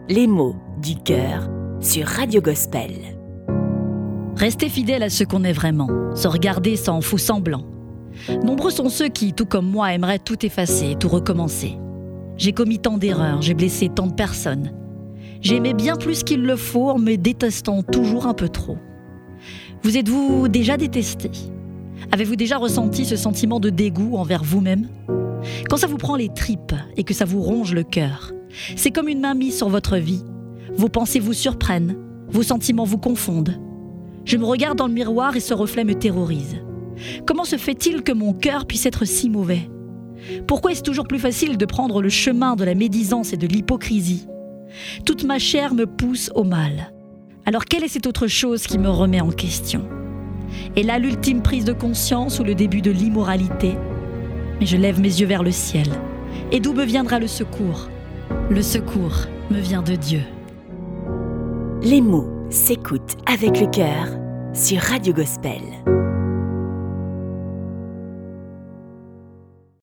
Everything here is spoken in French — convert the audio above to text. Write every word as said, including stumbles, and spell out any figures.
Les mots du cœur sur Radio Gospel. Restez fidèle à ce qu'on est vraiment, se regarder sans faux semblant. Nombreux sont ceux qui, tout comme moi, aimeraient tout effacer, tout recommencer. J'ai commis tant d'erreurs, j'ai blessé tant de personnes. J'ai aimé bien plus qu'il le faut en me détestant toujours un peu trop. Vous êtes-vous déjà détesté ? Avez-vous déjà ressenti ce sentiment de dégoût envers vous-même ? Quand ça vous prend les tripes et que ça vous ronge le cœur, c'est comme une main mise sur votre vie. Vos pensées vous surprennent, vos sentiments vous confondent. Je me regarde dans le miroir et ce reflet me terrorise. Comment se fait-il que mon cœur puisse être si mauvais ? Pourquoi est-ce toujours plus facile de prendre le chemin de la médisance et de l'hypocrisie ? Toute ma chair me pousse au mal. Alors quelle est cette autre chose qui me remet en question ? Et là, l'ultime prise de conscience ou le début de l'immoralité ? Mais je lève mes yeux vers le ciel. Et d'où me viendra le secours ? Le secours me vient de Dieu. Les mots s'écoutent avec le cœur sur Radio Gospel.